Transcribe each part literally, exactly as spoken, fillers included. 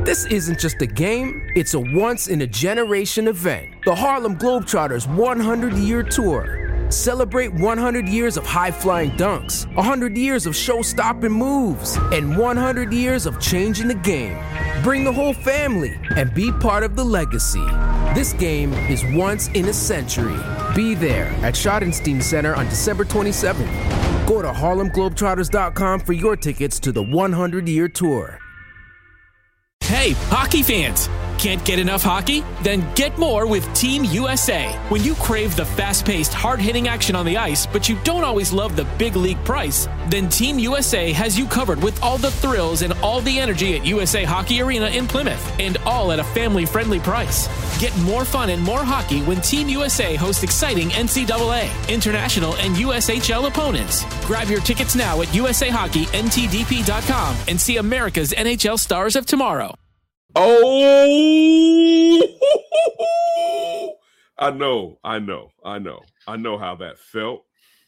This isn't just a game, it's a once-in-a-generation event. The Harlem Globetrotters one hundred year Tour. Celebrate one hundred years of high-flying dunks, one hundred years of show-stopping moves, and one hundred years of changing the game. Bring the whole family and be part of the legacy. This game is once in a century. Be there at Schottenstein Center on December twenty-seventh. Go to Harlem Globetrotters dot com for your tickets to the one hundred year Tour. Hey, hockey fans! Can't get enough hockey? Then get more with Team U S A. When you crave the fast-paced, hard-hitting action on the ice, but you don't always love the big league price, then Team U S A has you covered with all the thrills and all the energy at U S A Hockey Arena in Plymouth, and all at a family-friendly price. Get more fun and more hockey when Team U S A hosts exciting N C double A, international, and U S H L opponents. Grab your tickets now at U S A Hockey N T D P dot com and see America's N H L stars of tomorrow. Oh, I know, I know, I know. I know how that felt.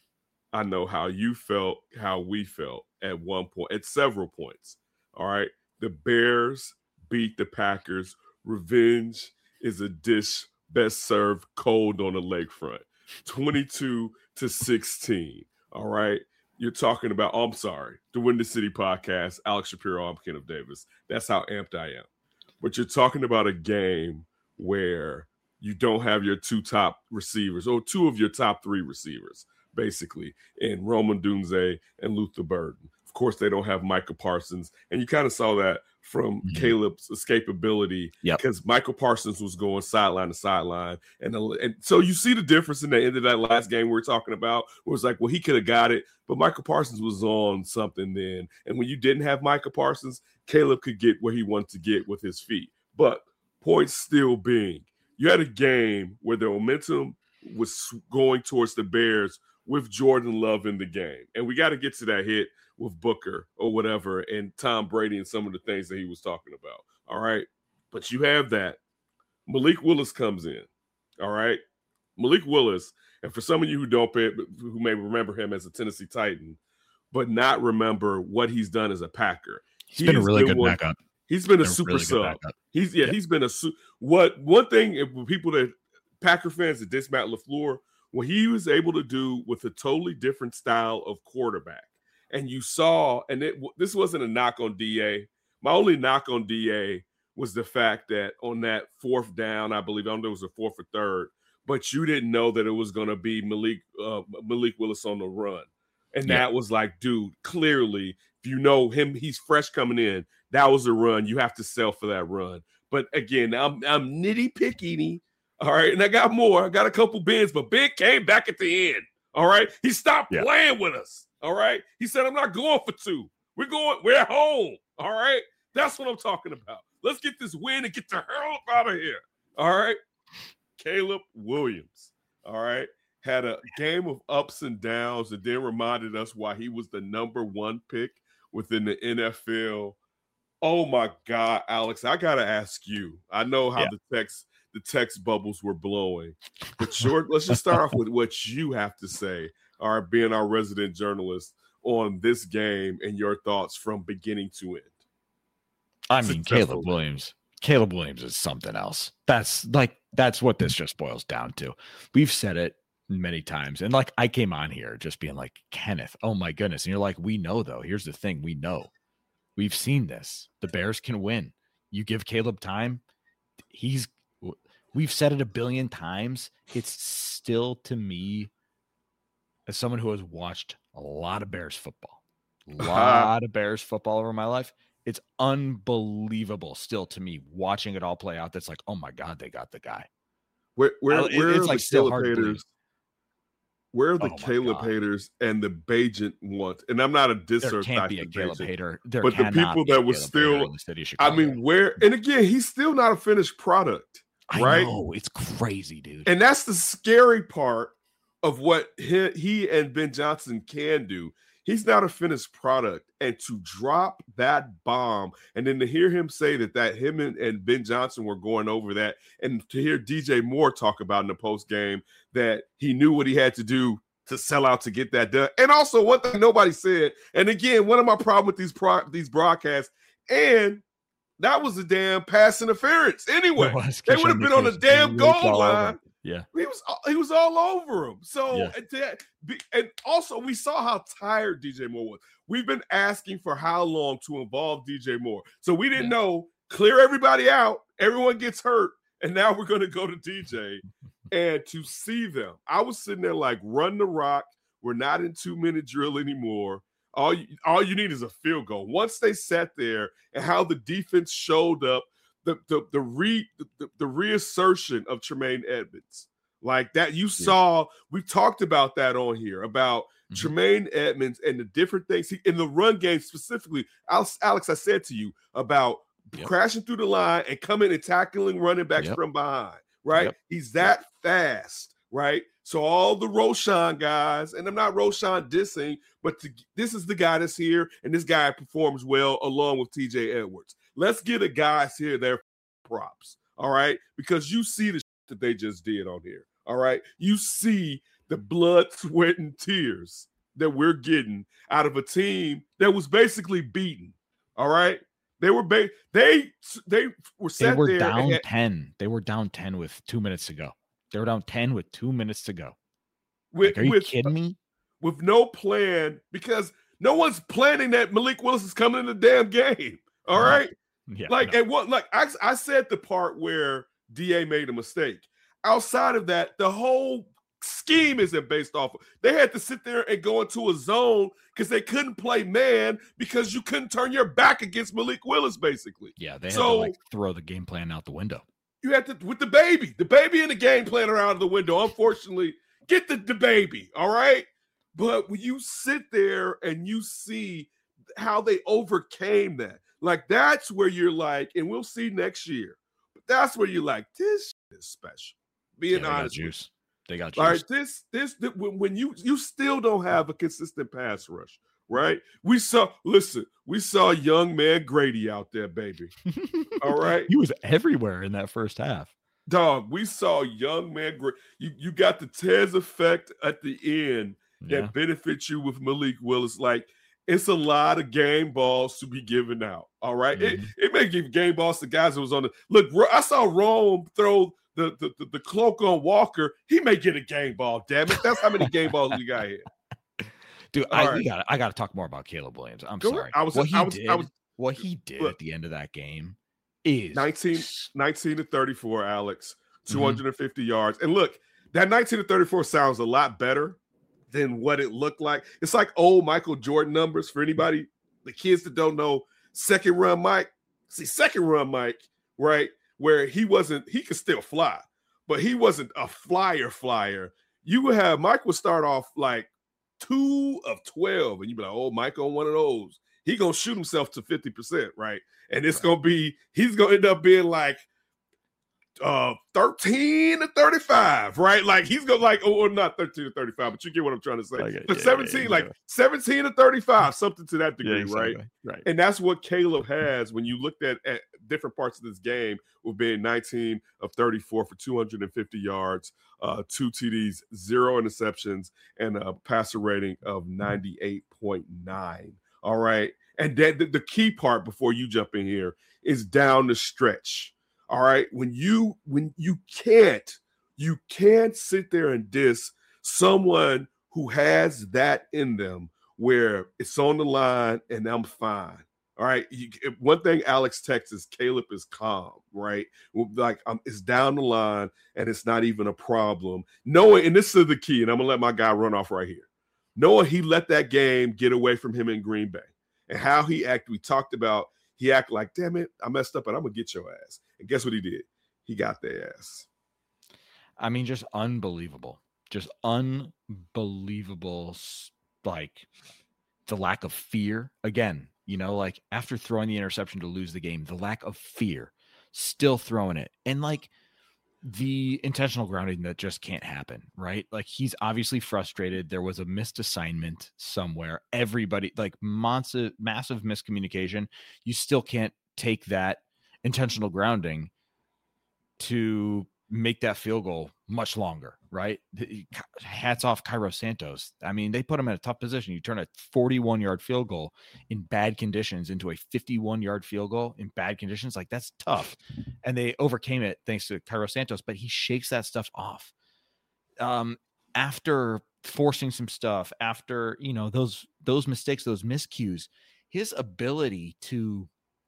I know how you felt, how we felt at one point, at several points. All right. The Bears beat the Packers. Revenge is a dish best served cold on the lakefront. twenty-two to sixteen. All right. You're talking about, oh, I'm sorry, the Windy City Podcast, Alex Shapiro, I'm Kenneth Davis. That's how amped I am. But you're talking about a game where you don't have your two top receivers, or two of your top three receivers, basically, in Roman Dunze and Luther Burden. Of course, they don't have Micah Parsons. And you kind of saw that from mm-hmm. Caleb's escapability, because yep. Michael Parsons was going sideline to sideline. And, and so you see the difference in the end of that last game we were talking about, where it's like, well, he could have got it, but Michael Parsons was on something then. And when you didn't have Michael Parsons, Caleb could get where he wanted to get with his feet. But points still being, you had a game where the momentum was going towards the Bears with Jordan Love in the game. And we got to get to that hit with Booker or whatever, and Tom Brady and some of the things that he was talking about. All right. But you have that. Malik Willis comes in. All right. Malik Willis. And for some of you who don't pay, who may remember him as a Tennessee Titan, but not remember what he's done as a Packer. He's he been a really been good one, backup. He's been, been a super really sub. He's yeah, yep. he's been a su- what one thing if people that Packer fans that diss Matt LaFleur, what he was able to do with a totally different style of quarterback. And you saw, and it, this wasn't a knock on D A. My only knock on D A was the fact that on that fourth down, I believe, I don't know if it was a fourth or third, but you didn't know that it was going to be Malik uh, Malik Willis on the run. And yeah. that was like, dude, clearly, if you know him, he's fresh coming in. That was a run. You have to sell for that run. But again, I'm I'm nitty picky. All right. And I got more. I got a couple bins, but Ben came back at the end. All right. He stopped yeah. playing with us. All right. He said, I'm not going for two. We're going, we're at home. All right. That's what I'm talking about. Let's get this win and get the hell out of here. All right. Caleb Williams. All right. Had a game of ups and downs that then reminded us why he was the number one pick within the N F L. Oh my God, Alex, I got to ask you. I know how yeah. the text the text bubbles were blowing. But short, let's just start off with what you have to say. All right, being our resident journalist on this game and your thoughts from beginning to end. I mean, Caleb Williams. Caleb Williams is something else. That's like that's what this just boils down to. We've said it many times. And like I came on here just being like, Kenneth, oh my goodness. And you're like, we know though. Here's the thing. We know. We've seen this. The Bears can win. You give Caleb time. He's we've said it a billion times. It's still to me, as someone who has watched a lot of Bears football, a lot of Bears football over my life, it's unbelievable still to me watching it all play out. That's like, oh my God, they got the guy. Where, where, where it's like still hard haters, where are the oh Caleb God. haters and the Bajent want? And I'm not a disser. There can't be a Caleb Bajent, hater. There but the people that was still, I mean, where, and again, he's still not a finished product, right? I know, it's crazy, dude. And that's the scary part of what he, he and Ben Johnson can do. He's not a finished product. And to drop that bomb and then to hear him say that, that him and, and Ben Johnson were going over that, and to hear D J Moore talk about in the post game that he knew what he had to do to sell out to get that done. And also one thing nobody said, and again, one of my problems with these pro, these broadcasts, and that was a damn pass interference. Anyway, was, they would have been on the damn goal line. Yeah, he was he was all over him. So, yeah. and, that, and also we saw how tired D J Moore was. We've been asking for how long to involve D J Moore, so we didn't yeah. know. Clear everybody out. Everyone gets hurt, and now we're going to go to D J and to see them. I was sitting there like, run the rock. We're not in two minute drill anymore. All you, all you need is a field goal. Once they sat there and how the defense showed up, the the the re the, the reassertion of Tremaine Edmonds, like that you yeah. saw. We talked about that on here about mm-hmm. Tremaine Edmonds and the different things he, in the run game specifically. Alex, Alex, I said to you about yep. crashing through the line and coming and tackling running backs yep. from behind. Right, yep. he's that yep. fast. Right. So all the Roschon guys, and I'm not Roschon dissing, but to, this is the guy that's here, and this guy performs well along with T J Edwards. Let's get a guys here their props, all right? Because you see the shit that they just did on here, all right? You see the blood, sweat, and tears that we're getting out of a team that was basically beaten, all right? They were ba- they they were set they were there down at, ten. They were down ten with two minutes to go. They were down ten with two minutes to go. With, like, are you with, kidding me? With no plan, because no one's planning that Malik Willis is coming in the damn game. All right. Yeah, like, no. and what, like, I, I said the part where D A made a mistake. Outside of that, the whole scheme isn't based off of. They had to sit there and go into a zone because they couldn't play man because you couldn't turn your back against Malik Willis, basically. Yeah, they had so, to like throw the game plan out the window. You had to, with the baby, the baby and the game plan are out of the window. Unfortunately, get the, the baby, all right? But when you sit there and you see how they overcame that, like that's where you're like, and we'll see next year, but that's where you're like, this is special. Being yeah, honest, got juice. They got juice. All right, this, this, this when, when you you still don't have a consistent pass rush. Right, we saw. Listen, we saw young man Grady out there, baby. All right, he was everywhere in that first half. Dog, we saw young man Grady. You you got the Tez effect at the end yeah. that benefits you with Malik Willis. Like it's a lot of game balls to be given out. All right, mm-hmm. it it may give game balls to guys that was on the look. I saw Rome throw the the, the the cloak on Walker. He may get a game ball. Damn it, that's how many game balls we got here. Dude, I right. got I got to talk more about Caleb Williams. I'm Go sorry. I was, what he I was, did, I was, what he did look, at the end of that game is nineteen, nineteen to thirty-four, Alex, two hundred fifty mm-hmm. yards. And look, that nineteen to thirty-four sounds a lot better than what it looked like. It's like old Michael Jordan numbers for anybody, the kids that don't know. Second run Mike, see, second run Mike, right? Where he wasn't, he could still fly, but he wasn't a flyer flyer. You would have Mike would start off like two of twelve, and you'd be like, oh, Mike on one of those. He gonna shoot himself to fifty percent, right? And it's right. gonna be, he's gonna end up being like uh thirteen to thirty-five, right? Like he's gonna like, oh, not thirteen to thirty-five, but you get what I'm trying to say. Okay, but yeah, seventeen, yeah, yeah, like yeah. seventeen to thirty-five, something to that degree, yeah, exactly. right? Right. And that's what Caleb has when you looked at, at different parts of this game, with being nineteen of thirty-four for two hundred fifty yards, uh, two T Ds, zero interceptions, and a passer rating of ninety-eight point nine. All right. And that the, the key part before you jump in here is down the stretch. All right. When you when you can't, you can't sit there and diss someone who has that in them where it's on the line and I'm fine. All right. You, one thing Alex texts is Caleb is calm, right? Like um, it's down the line and it's not even a problem. Knowing, and this is the key, and I'm gonna let my guy run off right here. Knowing he let that game get away from him in Green Bay and how he acted. We talked about he acted like, damn it, I messed up, but I'm gonna get your ass. And guess what he did? He got their ass. I mean, just unbelievable. Just unbelievable. Like the lack of fear again. You know, like after throwing the interception to lose the game, the lack of fear, still throwing it. And like the intentional grounding that just can't happen, right? Like he's obviously frustrated. There was a missed assignment somewhere. Everybody, like massive, massive miscommunication. You still can't take that intentional grounding to make that field goal much longer, right? Hats off Cairo Santos. I mean, they put him in a tough position. You turn a forty-one yard field goal in bad conditions into a fifty-one yard field goal in bad conditions. Like, that's tough. And they overcame it thanks to Cairo Santos, but he shakes that stuff off. Um, after forcing some stuff, after, you know, those, those mistakes, those miscues, his ability to,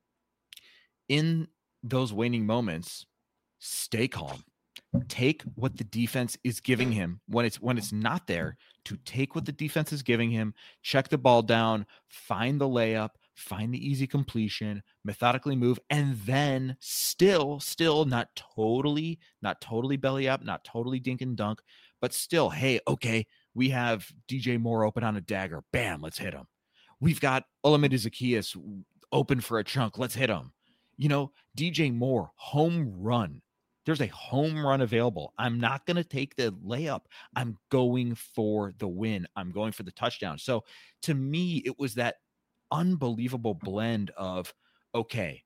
in those waning moments, stay calm, take what the defense is giving him when it's when it's not there, to take what the defense is giving him, check the ball down, find the layup, find the easy completion, methodically move, and then still, still not totally, not totally belly up, not totally dink and dunk, but still, hey, okay, we have D J Moore open on a dagger. Bam, let's hit him. We've got Olamide Zaccheaus open for a chunk. Let's hit him. You know, D J Moore, home run. There's a home run available. I'm not going to take the layup. I'm going for the win. I'm going for the touchdown. So to me, it was that unbelievable blend of, okay,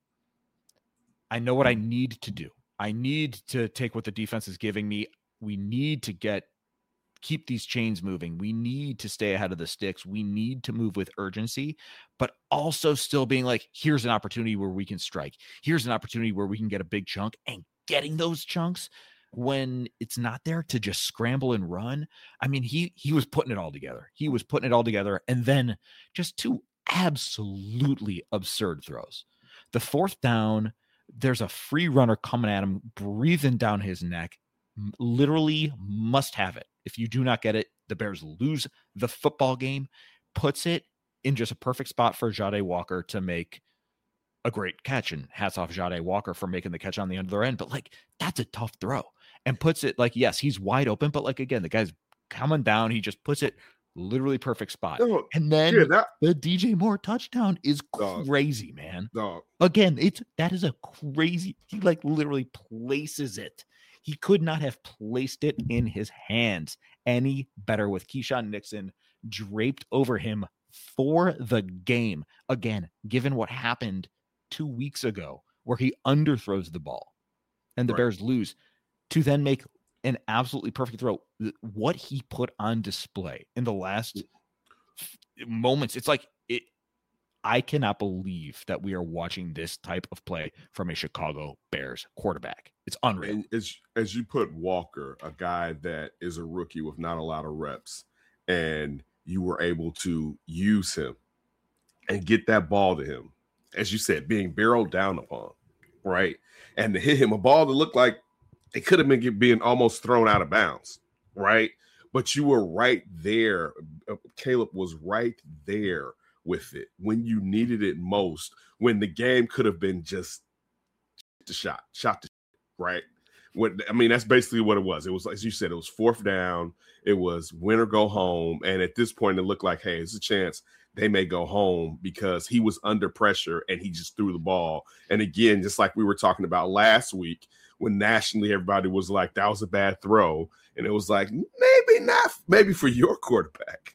I know what I need to do. I need to take what the defense is giving me. We need to get, keep these chains moving. We need to stay ahead of the sticks. We need to move with urgency, but also still being like, here's an opportunity where we can strike. Here's an opportunity where we can get a big chunk, and getting those chunks when it's not there to just scramble and run. I mean, he, he was putting it all together. He was putting it all together. And then just two absolutely absurd throws. The fourth down, there's a free runner coming at him, breathing down his neck, literally must have it. If you do not get it, the Bears lose the football game. Puts it in just a perfect spot for Jahdae Walker to make a great catch, and hats off Jahdae Walker for making the catch on the other end. But like, that's a tough throw, and puts it like, yes, he's wide open, but like, again, the guy's coming down. He just puts it literally perfect spot. No, and then yeah, that, the D J Moore touchdown is dog, crazy, man. Dog. Again, it's, that is a crazy, he like literally places it. He could not have placed it in his hands any better, with Keyshawn Nixon draped over him for the game. Again, given what happened two weeks ago where he underthrows the ball and the right. Bears lose, to then make an absolutely perfect throw. What he put on display in the last moments, it's like, it, I cannot believe that we are watching this type of play from a Chicago Bears quarterback. It's unreal. And as, as you put Walker, a guy that is a rookie with not a lot of reps, and you were able to use him and get that ball to him, as you said, being barreled down upon, right? And to hit him a ball that looked like it could have been being almost thrown out of bounds, right? But you were right there. Caleb was right there with it when you needed it most, when the game could have been just the shot, shot the right? What I mean, that's basically what it was. It was, as you said, it was fourth down. It was win or go home. And at this point, it looked like, hey, there's a chance they may go home, because he was under pressure and he just threw the ball. And again, just like we were talking about last week, when nationally everybody was like, that was a bad throw. And it was like, maybe not, maybe for your quarterback.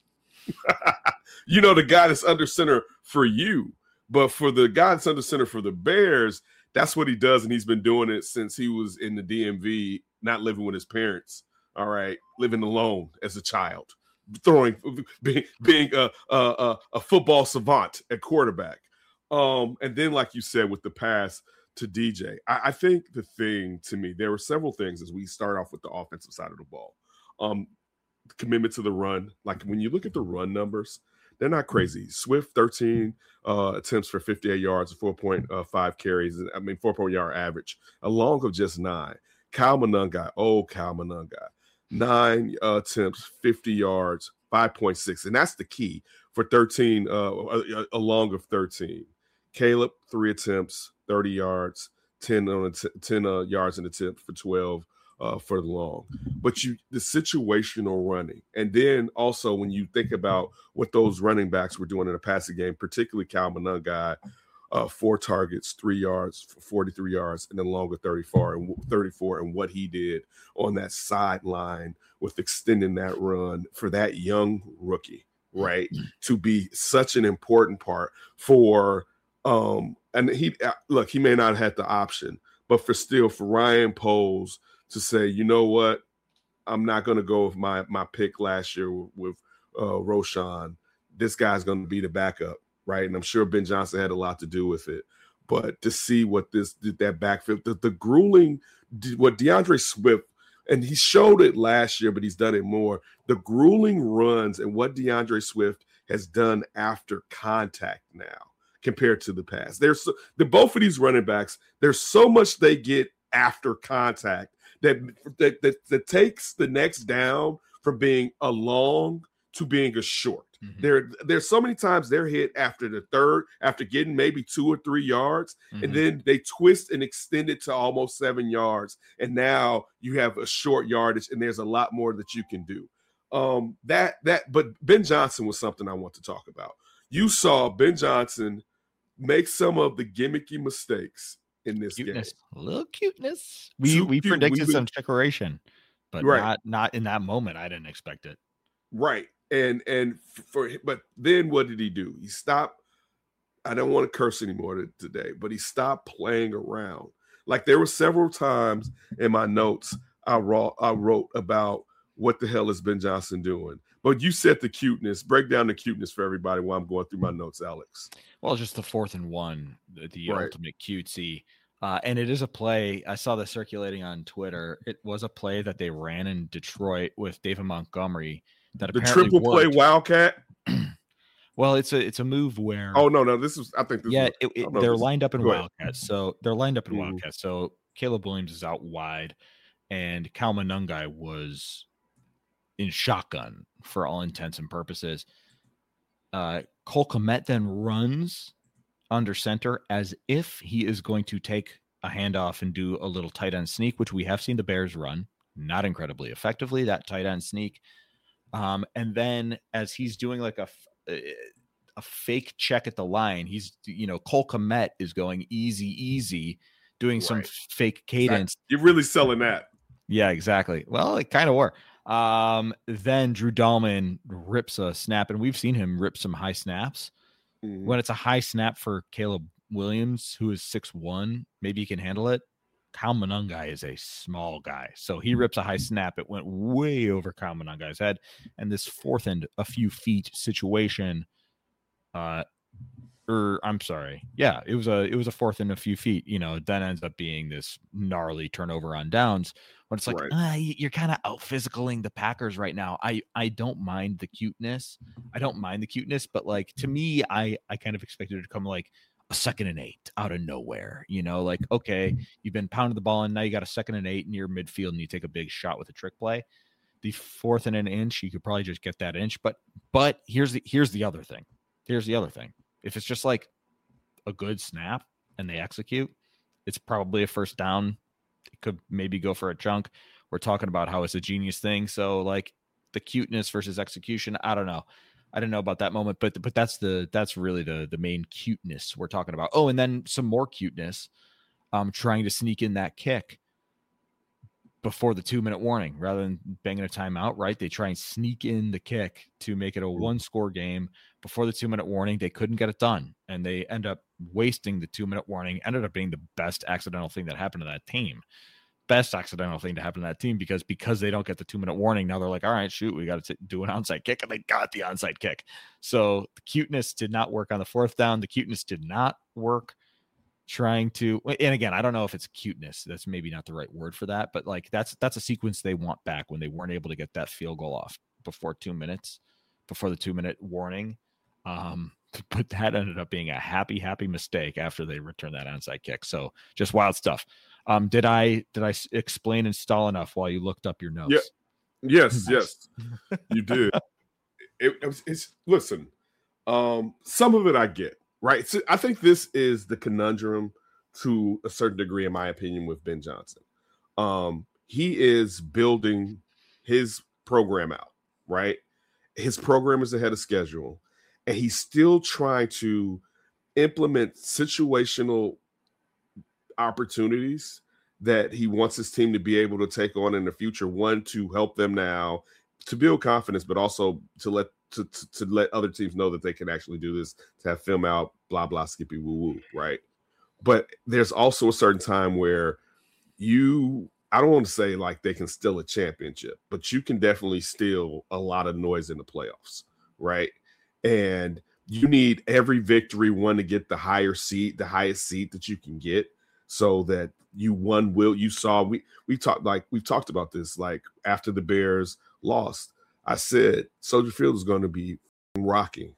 You know, the guy that's under center for you. But for the guy that's under center for the Bears, that's what he does, and he's been doing it since he was in the D M V, not living with his parents, all right, living alone as a child, throwing, being, being a, a, a football savant at quarterback. Um, and then, like you said, with the pass to D J, I, I think the thing to me, there were several things as we start off with the offensive side of the ball. Um, commitment to the run. Like, when you look at the run numbers, they're not crazy. Swift, thirteen uh, attempts for fifty-eight yards, four point five carries. I mean, four point yard average. A long of just nine. Kyle Monangai, oh, Kyle Monangai, nine uh, attempts, fifty yards, five point six. And that's the key for thirteen, uh, a, a long of thirteen. Caleb, three attempts, thirty yards, ten, on a t- ten uh, yards in attempt for twelve. Uh, for the long, but you the situational running, and then also when you think about what those running backs were doing in a passing game, particularly Kyle Monangai, uh, four targets, three yards, forty-three yards, and then longer thirty-four and thirty-four, and what he did on that sideline with extending that run for that young rookie, right, to be such an important part for. Um, and he look, he may not have had the option, but for still for Ryan Poles to say, you know what, I'm not going to go with my my pick last year with, with uh, Roschon. This guy's going to be the backup, right? And I'm sure Ben Johnson had a lot to do with it. But to see what this that backfield, the, the grueling, what DeAndre Swift, and he showed it last year, but he's done it more. The grueling runs and what DeAndre Swift has done after contact now compared to the past. There's so, the both of these running backs, there's so much they get after contact that that, that that takes the next down from being a long to being a short. Mm-hmm. There, there's so many times they're hit after the third, after getting maybe two or three yards, mm-hmm. and then they twist and extend it to almost seven yards. And now you have a short yardage, and there's a lot more that you can do. Um, that that, but Ben Johnson was something I want to talk about. You saw Ben Johnson make some of the gimmicky mistakes in this cuteness. game. A little cuteness. We Too we cute. predicted we some trickeration, but right. not not in that moment. I didn't expect it. Right. And and for but then what did he do? He stopped. I don't want to curse anymore today, but he stopped playing around. Like there were several times in my notes I wrote I wrote about what the hell is Ben Johnson doing. But you said the cuteness. Break down the cuteness for everybody while I'm going through my notes, Alex. Well, just the fourth and one, the, the right. ultimate cutesy. Uh, and it is a play. I saw this circulating on Twitter. It was a play that they ran in Detroit with David Montgomery. That the triple worked. play Wildcat. Well, it's a it's a move where oh no no this is I think this yeah is, it, it, they're lined up in Wildcats, so they're lined up in mm-hmm. Wildcats. So Caleb Williams is out wide, and Cal Monungai was in shotgun for all intents and purposes. Uh, Cole Kmet then runs under center as if he is going to take a handoff and do a little tight end sneak, which we have seen the Bears run, not incredibly effectively. That tight end sneak. Um, and then as he's doing like a, a fake check at the line, he's, you know, Cole Kmet is going easy, easy, doing right. some fake cadence. You're really selling that. Yeah, exactly. Well, it kind of were. Um, then Drew Dahlman rips a snap, and we've seen him rip some high snaps. Mm-hmm. When it's a high snap for Caleb Williams, who is six one, maybe he can handle it. Cal Monungai is a small guy, so he rips a high snap. It went way over Cal Monungai's head, and this fourth and a few feet situation, uh, or I'm sorry, yeah, it was a it was a fourth and a few feet. You know, then ends up being this gnarly turnover on downs. When it's like, right. uh, you're kind of out physicaling the Packers right now. I I don't mind the cuteness. I don't mind the cuteness, but like to me, I I kind of expected it to come like a second and eight out of nowhere, you know, like, okay, you've been pounding the ball and now you got a second and eight near midfield and you take a big shot with a trick play. The fourth and an inch, you could probably just get that inch. But, but here's the, here's the other thing. Here's the other thing. If it's just like a good snap and they execute, it's probably a first down. It could maybe go for a chunk. We're talking about how it's a genius thing. So like the cuteness versus execution, I don't know. I don't know about that moment, but but that's the that's really the the main cuteness we're talking about. Oh, and then some more cuteness, um, trying to sneak in that kick before the two minute warning rather than banging a timeout. Right? They try and sneak in the kick to make it a one score game before the two minute warning. They couldn't get it done, and they end up wasting the two minute warning. Ended up being the best accidental thing that happened to that team. Best accidental thing to happen to that team because because they don't get the two minute warning. Now they're like, all right, shoot, we got to do an onside kick, and they got the onside kick. So the cuteness did not work on the fourth down. The cuteness did not work trying to, and again, I don't know if it's cuteness. That's maybe not the right word for that, but like that's that's a sequence they want back when they weren't able to get that field goal off before two minutes, before the two minute warning. Um, but that ended up being a happy, happy mistake after they returned that onside kick. So just wild stuff. Um, did I did I explain and stall enough while you looked up your notes? Yeah. Yes, yes, you did. It, it, it's listen. Um, some of it I get right. So I think this is the conundrum to a certain degree, in my opinion, with Ben Johnson. Um, he is building his program out. Right, his program is ahead of schedule, and he's still trying to implement situational opportunities that he wants his team to be able to take on in the future. One, to help them now to build confidence, but also to let to, to, to let other teams know that they can actually do this, to have film out, blah, blah, skippy woo woo, right? But there's also a certain time where you I don't want to say like they can steal a championship, but you can definitely steal a lot of noise in the playoffs, right? And you need every victory one to get the higher seat, the highest seat that you can get, so that you won. Will you saw we we talked like we've talked about this like after the Bears lost. I said Soldier Field is going to be rocking.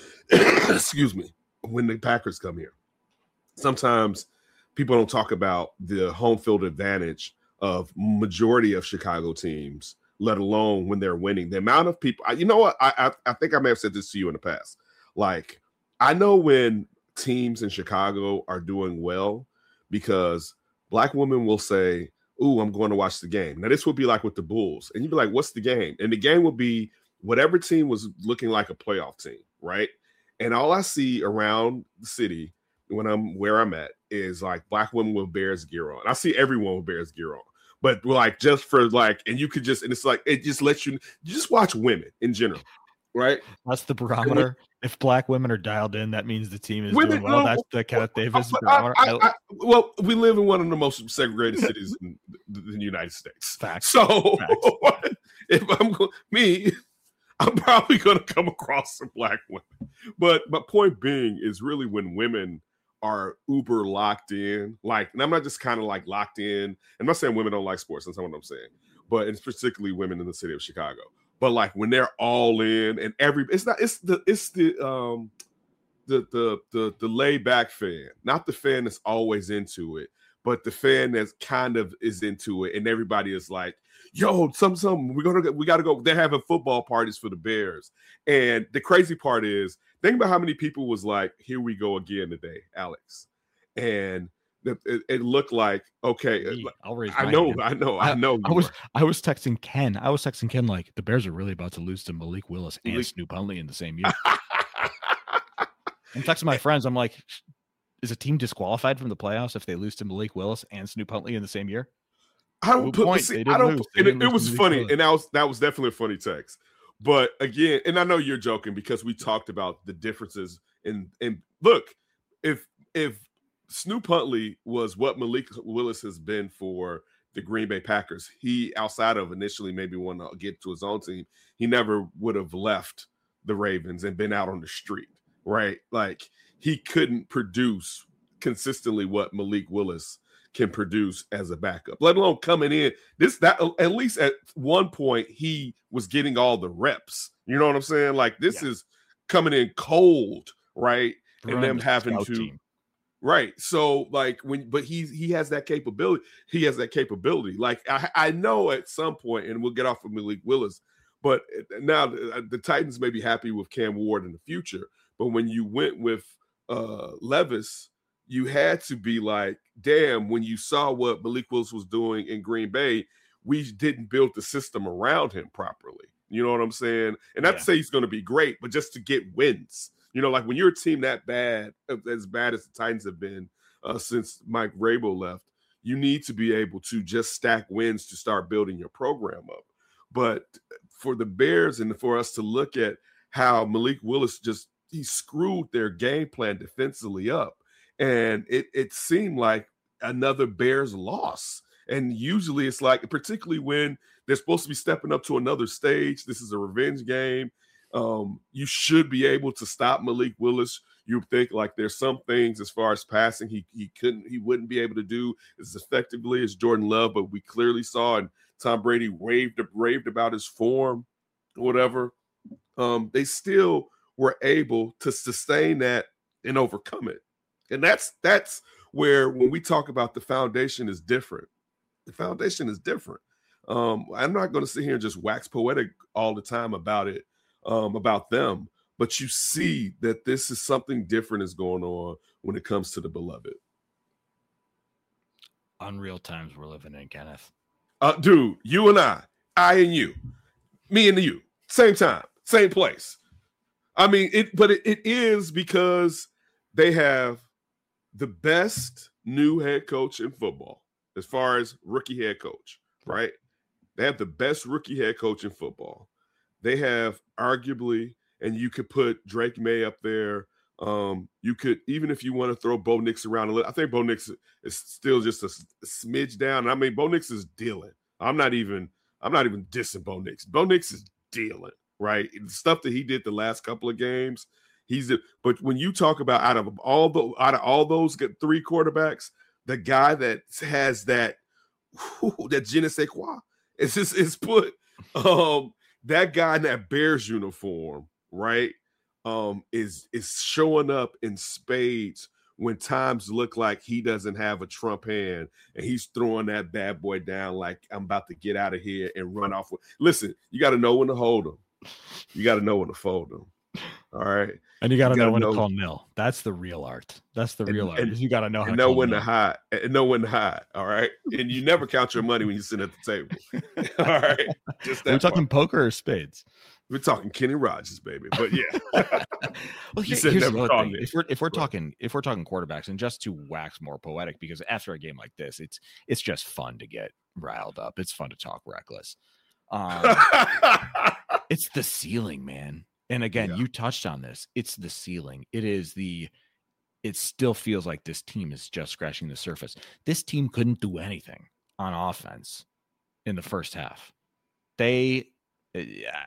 Excuse me, when the Packers come here. Sometimes people don't talk about the home field advantage of majority of Chicago teams, let alone when they're winning. The amount of people, you know what? I, I I think I may have said this to you in the past. Like, I know when teams in Chicago are doing well because Black women will say, "Ooh, I'm going to watch the game." Now, this would be like with the Bulls, and you'd be like, "What's the game?" And the game would be whatever team was looking like a playoff team, right? And all I see around the city when I'm where I'm at is like Black women with Bears gear on. I see everyone with Bears gear on, but like just for like, and you could just, and it's like, it just lets you, you just watch women in general, right? That's the barometer. If Black women are dialed in, that means the team is women, doing well. No, that's the Kenneth Davis barometer. I, I, I, well, we live in one of the most segregated cities in the, the United States. Facts. So Facts. if I'm going, me, I'm probably going to come across some Black women. But my point being is really when women are uber locked in, like, and I'm not just kind of like locked in. I'm not saying women don't like sports. That's not what I'm saying. But it's particularly women in the city of Chicago. But like when they're all in and every, it's not, it's the, it's the, um, the, the, the, the laid back fan, not the fan that's always into it, but the fan that's kind of is into it. And everybody is like, yo, some, some, we're going to, we got to go. They're having football parties for the Bears. And the crazy part is, think about how many people was like, here we go again today, Alex. And it, it, it looked like, okay, I'll raise I know, I know, I know. I, I was, are. I was texting Ken. I was texting Ken like the Bears are really about to lose to Malik Willis and Malik. Snoop Huntley in the same year. I'm texting my friends. I'm like, is a team disqualified from the playoffs if they lose to Malik Willis and Snoop Huntley in the same year? I don't put. Point, see, I don't. Lose. And it, it was funny, and that was that was definitely a funny text. But again, and I know you're joking because we talked about the differences in. And look, if if Snoop Huntley was what Malik Willis has been for the Green Bay Packers, he outside of initially maybe wanting to get to his own team, he never would have left the Ravens and been out on the street, right? Like he couldn't produce consistently what Malik Willis can produce as a backup, let alone coming in. This that at least at one point he was getting all the reps. You know what I'm saying? Like this yeah. is coming in cold, right? Run and them having to team. Right. So like when, but he he has that capability. He has that capability. Like I, I know at some point, and we'll get off of Malik Willis, but now the, the Titans may be happy with Cam Ward in the future. But when you went with uh, Levis, you had to be like, damn, when you saw what Malik Willis was doing in Green Bay, we didn't build the system around him properly. You know what I'm saying? And not yeah. to say he's going to be great, but just to get wins. You know, like when you're a team that bad, as bad as the Titans have been uh, since Mike Vrabel left, you need to be able to just stack wins to start building your program up. But for the Bears and for us to look at how Malik Willis just, he screwed their game plan defensively up. And it, it seemed like another Bears loss. And usually it's like, particularly when they're supposed to be stepping up to another stage, this is a revenge game. Um, you should be able to stop Malik Willis. You think like there's some things as far as passing he he couldn't, he wouldn't be able to do as effectively as Jordan Love, but we clearly saw, and Tom Brady raved, raved about his form, whatever. Um, they still were able to sustain that and overcome it. And that's that's where when we talk about the foundation is different. The foundation is different. Um, I'm not going to sit here and just wax poetic all the time about it, um, about them. But you see that this is something different is going on when it comes to the beloved. Unreal times we're living in, Kenneth. Uh, dude, you and I, I and you, me and you, same time, same place. I mean, it, but it, it is because they have the best new head coach in football as far as rookie head coach, right? They have the best rookie head coach in football. They have arguably, and you could put Drake May up there Um, you could, even if you want to throw Bo Nix around a little, I think Bo Nix is still just a, a smidge down. And I mean, Bo Nix is dealing. I'm not even, I'm not even dissing Bo Nix. Bo Nix is dealing, right? The stuff that he did the last couple of games, he's. But when you talk about out of all the, out of all those three quarterbacks, the guy that has that, whew, that je ne sais quoi, it's just, it's put, um, that guy in that Bears uniform, right? Um, is is showing up in spades when times look like he doesn't have a Trump hand, and he's throwing that bad boy down like I'm about to get out of here and run off with. Listen, you got to know when to hold him. You got to know when to fold him. All right, and you got to know when know, to call nil. That's the real art. That's the real and, art. And, you got to know how to know when nil. to hide and know when to hide. All right, and you never count your money when you sit at the table. All right, just that. We're talking part. Poker or spades. We're talking Kenny Rogers, baby. But yeah. Well, here, here's the other thing. If we're if we're talking if we're talking quarterbacks, and just to wax more poetic, because after a game like this, it's it's just fun to get riled up. It's fun to talk reckless. Um, it's the ceiling, man. And again, yeah. you touched on this. It's the ceiling. It is the. It still feels like this team is just scratching the surface. This team couldn't do anything on offense in the first half. They. Uh,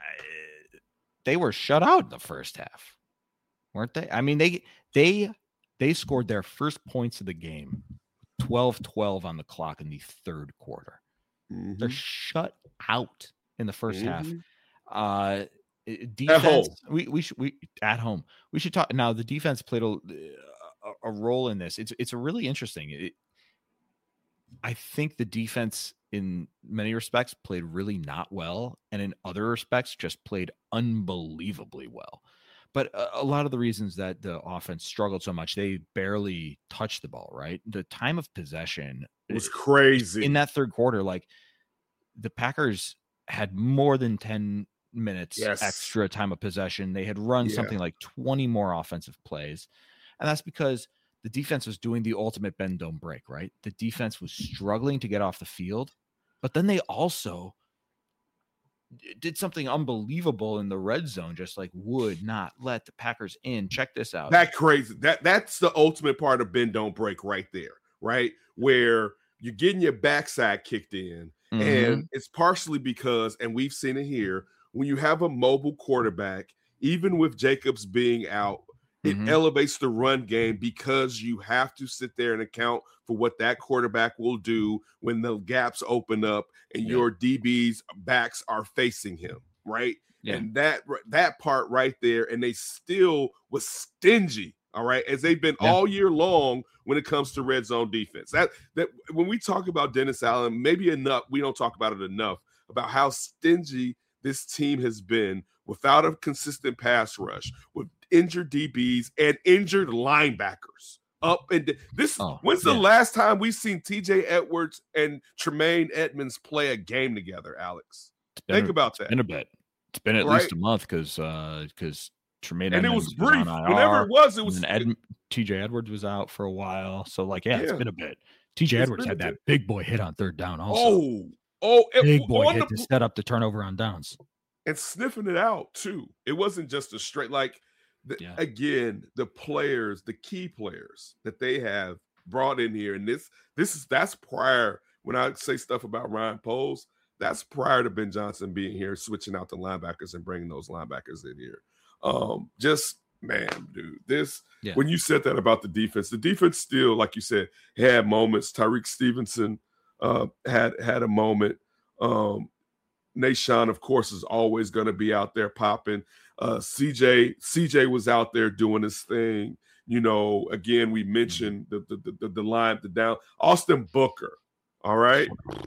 They were shut out in the first half, weren't they? I mean, they they they scored their first points of the game, twelve twelve on the clock in the third quarter. Mm-hmm. They're shut out in the first mm-hmm. half. Uh, defense, at home. We we should we at home. We should talk now. The defense played a, a, a role in this. It's it's a really interesting. It, I think the defense in many respects played really not well, and in other respects just played unbelievably well. But a, a lot of the reasons that the offense struggled so much, they barely touched the ball, right? The time of possession it was crazy in that third quarter. Like the Packers had more than ten minutes yes. extra time of possession. They had run yeah. something like twenty more offensive plays. And that's because the defense was doing the ultimate bend, don't break, right? The defense was struggling to get off the field, but then they also did something unbelievable in the red zone, just like would not let the Packers in. Check this out. That crazy. That that's the ultimate part of bend, don't break right there, right? Where you're getting your backside kicked in. Mm-hmm. And it's partially because, and we've seen it here, when you have a mobile quarterback, even with Jacobs being out, it mm-hmm. elevates the run game because you have to sit there and account for what that quarterback will do when the gaps open up and yeah. your D B's backs are facing him, right? Yeah. And that that part right there, and they still was stingy, all right, as they've been yeah. all year long when it comes to red zone defense. That that when we talk about Dennis Allen, maybe enough, we don't talk about it enough about how stingy this team has been without a consistent pass rush, with injured D Bs and injured linebackers. Up and this. Oh, when's yeah. the last time we've seen T J Edwards and Tremaine Edmonds play a game together, Alex? Think a, about that. It's been a bit. It's been at right? least a month because uh, because Tremaine and Edmonds it was brief. Was Whenever it was, it was. Ed, T J Edwards was out for a while, so like yeah, yeah. it's been a bit. T J Edwards had that big boy hit on third down. Also, oh, oh, it, big boy hit the, to set up the turnover on downs and sniffing it out too. It wasn't just a straight like. The, yeah. Again, the players, the key players that they have brought in here, and this, this is that's prior. When I say stuff about Ryan Poles, that's prior to Ben Johnson being here, switching out the linebackers and bringing those linebackers in here. Um, just man, dude, this yeah. when you said that about the defense, the defense still, like you said, had moments. Tyreek Stevenson uh, had had a moment. Um, Nashawn, of course, is always going to be out there popping. Uh, C J C J was out there doing his thing. You know, again, we mentioned the the the, the line, the down. Austin Booker, all right?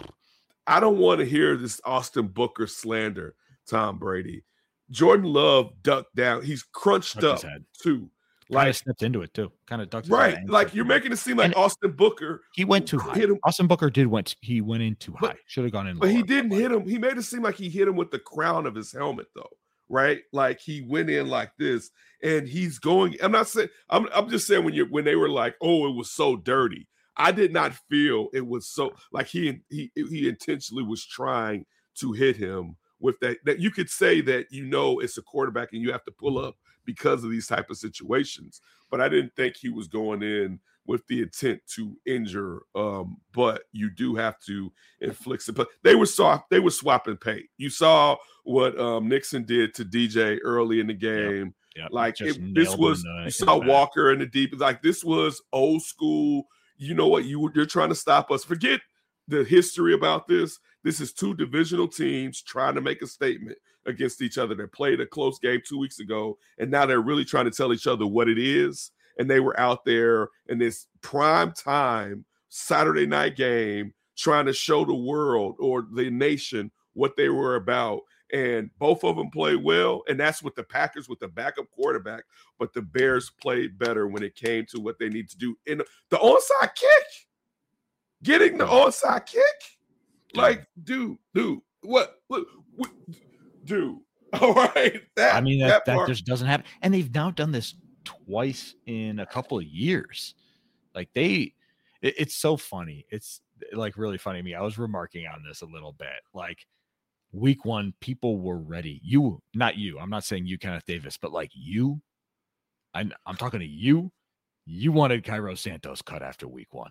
I don't want to hear this Austin Booker slander, Tom Brady. Jordan Love ducked down. He's crunched Ducked up, too. Like, kind of stepped into it, too. Kind of ducked Right. Like, you're making it seem like and Austin Booker. He went too high. Him. Austin Booker did went. He went in too but, high. Should have gone in But lower. he didn't hit him. He made it seem like he hit him with the crown of his helmet, though. Right, like he went in like this, and he's going. I'm not saying. I'm. I'm just saying when you when they were like, "Oh, it was so dirty." I did not feel it was so like he he he intentionally was trying to hit him with that. That you could say that you know it's a quarterback and you have to pull up because of these type of situations. But I didn't think he was going in with the intent to injure. Um, but you do have to inflict it. But they were soft, they were swapping pay. You saw what um, Nixon did to D J early in the game. Yep, yep. Like it, this was, the, you saw Walker in the deep. Like this was old school. You know what? You you're trying to stop us. Forget the history about this. This is two divisional teams trying to make a statement against each other. They played a close game two weeks ago, and now they're really trying to tell each other what it is. And they were out there in this prime time Saturday night game trying to show the world or the nation what they were about. And both of them played well, and that's with the Packers with the backup quarterback. But the Bears played better when it came to what they need to do. In the onside kick, getting the onside kick, like, dude, dude, what, what, what dude? All right, that I mean that, that, that just doesn't happen, and they've now done this twice in a couple of years. Like they, it, it's so funny. It's like really funny to me. I was remarking on this a little bit. Like week one, people were ready. You, not you. I'm not saying you, Kenneth Davis, but like you. I'm, I'm talking to you. You wanted Cairo Santos cut after week one,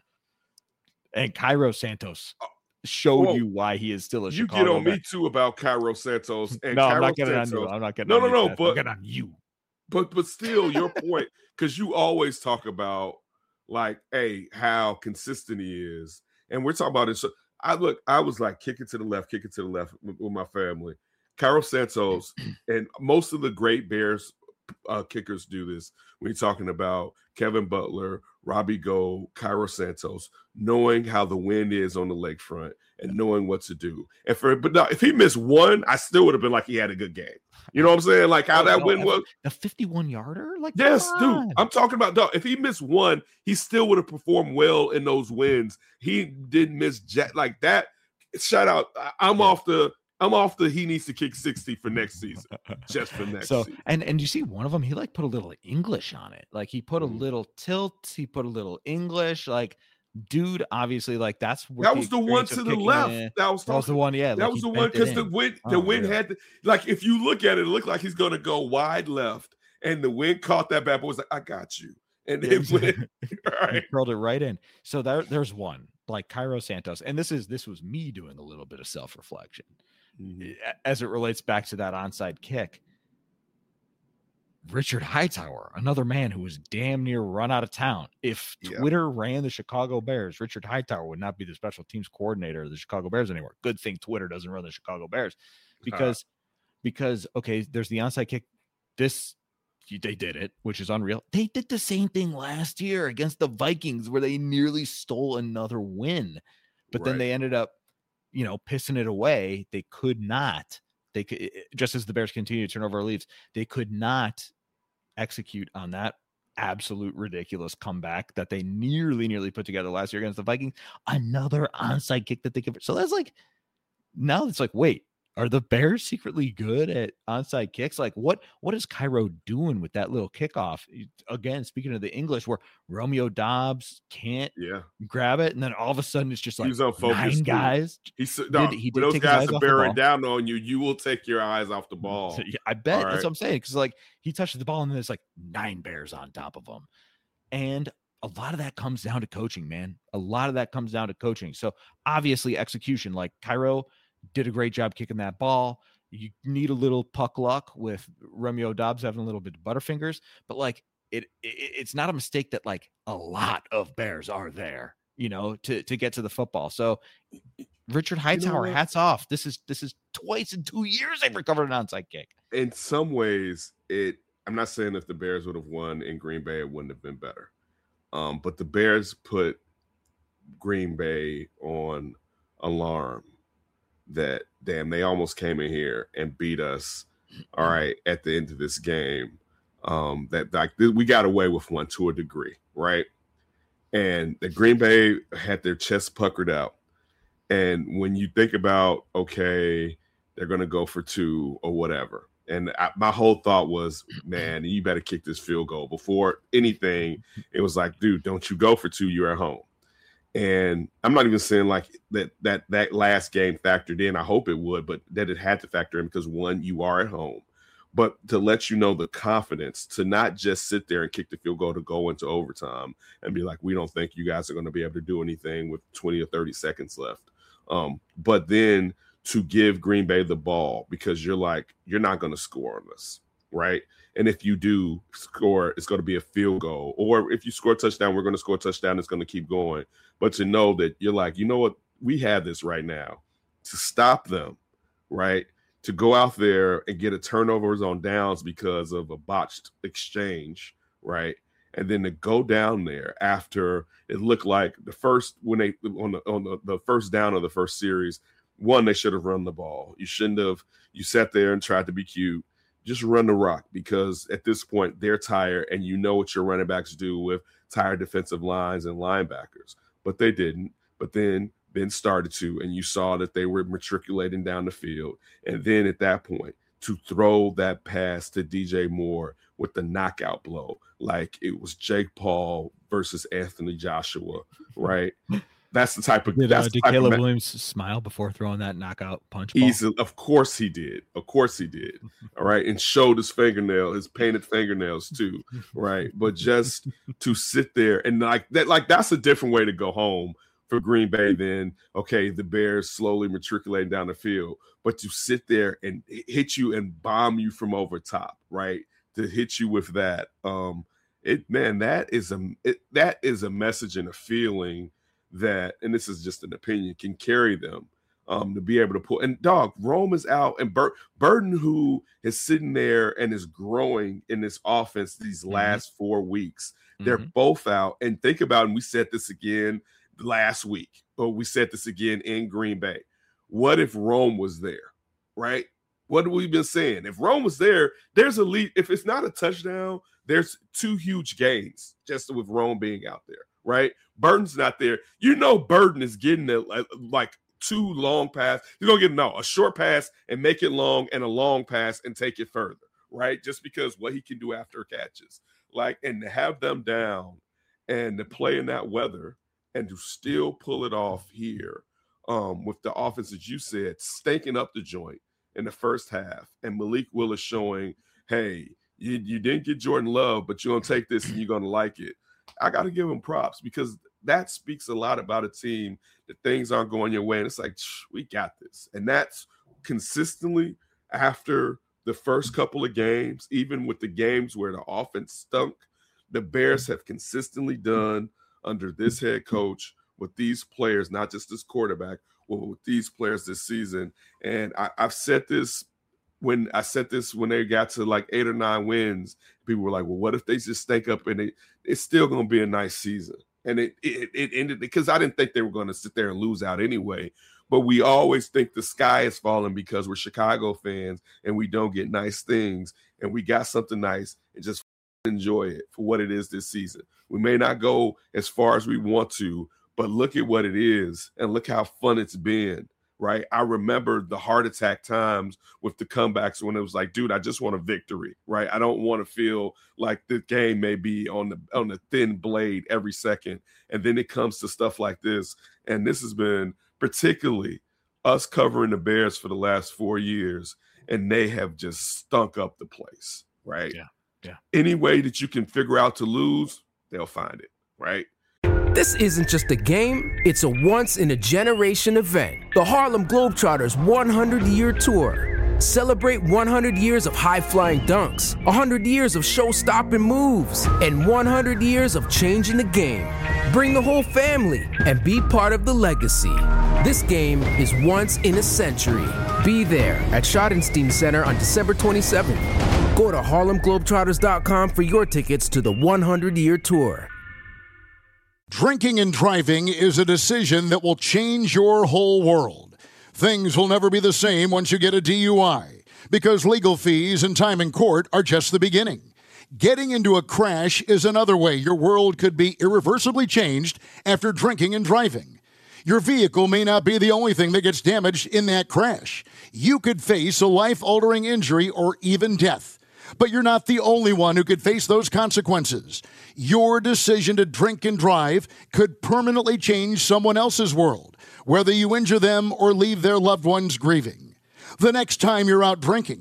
and Cairo Santos showed well, you why he is still a Chicago. You get on man. me too about Cairo Santos. And no, Cairo I'm not getting Santos, on you. I'm not getting no, on no, you, no, Kenneth. but I'm getting on you. But but still, your point, because you always talk about like, hey, how consistent he is, and we're talking about it. So I look, I was like kicking to the left, kicking to the left with, with my family. Cairo Santos, and most of the great Bears uh, kickers do this. When you're talking about Kevin Butler, Robbie Gould, Cairo Santos, knowing how the wind is on the lakefront and knowing what to do. And for but now, if he missed one, I still would have been like he had a good game. You know what I'm saying? Like how that win was. The fifty-one yarder? Like, yes, dude. I'm talking about, dog. If he missed one, he still would have performed well in those wins. He didn't miss jet like that. Shout out. I'm yeah. off the I'm off the he needs to kick sixty for next season. Just for next so, season. And and you see one of them, he like put a little English on it. Like he put a little tilt, he put a little English, like dude, obviously, like that's what that was the one to the left. In. That was, that was the one, yeah. That like was the one because the wind, the oh, wind yeah. had to, like if you look at it, it looked like he's gonna go wide left, and the wind caught that bad boy. Was like, I got you, and it went right, curled it right in. So there, there's one like Cairo Santos, and this is this was me doing a little bit of self reflection mm-hmm. as it relates back to that onside kick. Richard Hightower, another man who was damn near run out of town. If yeah. Twitter ran the Chicago Bears, Richard Hightower would not be the special teams coordinator of the Chicago Bears anymore. Good thing Twitter doesn't run the Chicago Bears because, uh-huh. because okay, there's the onside kick. This, they did it, which is unreal. They did the same thing last year against the Vikings where they nearly stole another win, but right. then they ended up, you know, pissing it away. They could not. They could, just as the Bears continue to turn over leaves, they could not execute on that absolute ridiculous comeback that they nearly, nearly put together last year against the Vikings. Another onside kick that they could. So that's like, now it's like, wait, are the Bears secretly good at onside kicks? Like what, what is Cairo doing with that little kickoff? Again, speaking of the English, where Romeo Doubs can't yeah. grab it. And then all of a sudden it's just like He's on focus nine too. guys. He's, no, did, he did those guys are bearing down on you. You will take your eyes off the ball. So, yeah, I bet. All That's right. what I'm saying. Cause like he touches the ball and then there's like nine Bears on top of him. And a lot of that comes down to coaching, man. A lot of that comes down to coaching. So obviously execution, like Cairo did a great job kicking that ball. You need a little puck luck with Romeo Doubs having a little bit of butterfingers, but like it, it it's not a mistake that like a lot of Bears are there, you know, to, to get to the football. So Richard Hightower, you know, hats off. This is, this is twice in two years they've recovered an onside kick. In some ways it, I'm not saying if the Bears would have won in Green Bay, it wouldn't have been better. Um, but the Bears put Green Bay on alarm that damn, they almost came in here and beat us. All right, at the end of this game, um, that like we got away with one to a degree, right? And the Green Bay had their chest puckered out. And when you think about, okay, they're gonna go for two or whatever, and I, my whole thought was, man, you better kick this field goal before anything. It was like, dude, don't you go for two? You're at home. And I'm not even saying like that that that last game factored in. I hope it would, but that it had to factor in because one, you are at home. but to let you know the confidence to not just sit there and kick the field goal to go into overtime and be like, we don't think you guys are going to be able to do anything with twenty or thirty seconds left. Um, but then to give Green Bay the ball because you're like, you're not going to score on us, right? And if you do score, it's going to be a field goal. Or if you score a touchdown, we're going to score a touchdown. It's going to keep going. But to know that you're like, you know what? We have this right now to stop them, right? To go out there and get a turnovers on downs because of a botched exchange, right? And then to go down there after it looked like the first when they on the on the, the first down of the first series, one, they should have run the ball. You shouldn't have. You sat there and tried to be cute. Just run the rock because at this point they're tired, and you know what your running backs do with tired defensive lines and linebackers. But they didn't. But then Ben started to, and you saw that they were matriculating down the field. And then at that point, to throw that pass to D J Moore with the knockout blow, like it was Jake Paul versus Anthony Joshua, right? That's the type of. Did, that's uh, did Caleb ma- Williams smile before throwing that knockout punch? Easily, of course he did. Of course he did. All right, and showed his fingernail, his painted fingernails too, right? But just to sit there and like that, like that's a different way to go home for Green Bay than, okay, the Bears slowly matriculating down the field, but to sit there and hit you and bomb you from over top, right? To hit you with that, um, it man, that is a it, that is a message and a feeling that, and this is just an opinion, can carry them um, to be able to pull. And dog, Rome is out, and Bur- Burden, who is sitting there and is growing in this offense these mm-hmm. last four weeks, mm-hmm. they're both out. And think about it, and we said this again last week, or we said this again in Green Bay. What if Rome was there, right? What have we been saying? If Rome was there, there's a lead. If it's not a touchdown, there's two huge gains just with Rome being out there, right? Burden's not there. You know, Burden is getting a, like two long pass. He's going to get no, a short pass and make it long, and a long pass and take it further, right? Just because what he can do after catches. Like, and to have them down and to play in that weather and to still pull it off here um, with the offense, as you said, stinking up the joint in the first half, and Malik Willis showing, hey, you, you didn't get Jordan Love, but you're going to take this and you're going to like it. I got to give him props because that speaks a lot about a team that things aren't going your way. And it's like, we got this. And that's consistently after the first couple of games, even with the games where the offense stunk, the Bears have consistently done under this head coach with these players, not just this quarterback, well, with these players this season. And I, I've said this when I said this when they got to like eight or nine wins, people were like, well, what if they just stink up and it, it's still going to be a nice season. And it, it, it ended because I didn't think they were going to sit there and lose out anyway. But we always think the sky is falling because we're Chicago fans and we don't get nice things. And we got something nice and just enjoy it for what it is this season. We may not go as far as we want to, but look at what it is and look how fun it's been, right? I remember the heart attack times with the comebacks when it was like, dude, I just want a victory, right? I don't want to feel like the game may be on the on the thin blade every second. And then it comes to stuff like this. And this has been particularly us covering the Bears for the last four years, and they have just stunk up the place, right? Yeah. Yeah. Any way that you can figure out to lose, they'll find it, right? This isn't just a game, it's a once-in-a-generation event. The Harlem Globetrotters one hundred year Tour. Celebrate one hundred years of high-flying dunks, one hundred years of show-stopping moves, and one hundred years of changing the game. Bring the whole family and be part of the legacy. This game is once in a century. Be there at Schottenstein Center on December twenty-seventh. Go to Harlem Globetrotters dot com for your tickets to the one hundred year Tour. Drinking and driving is a decision that will change your whole world. Things will never be the same once you get a D U I, because legal fees and time in court are just the beginning. Getting into a crash is another way your world could be irreversibly changed after drinking and driving. Your vehicle may not be the only thing that gets damaged in that crash. You could face a life-altering injury or even death. But you're not the only one who could face those consequences. Your decision to drink and drive could permanently change someone else's world, whether you injure them or leave their loved ones grieving. The next time you're out drinking,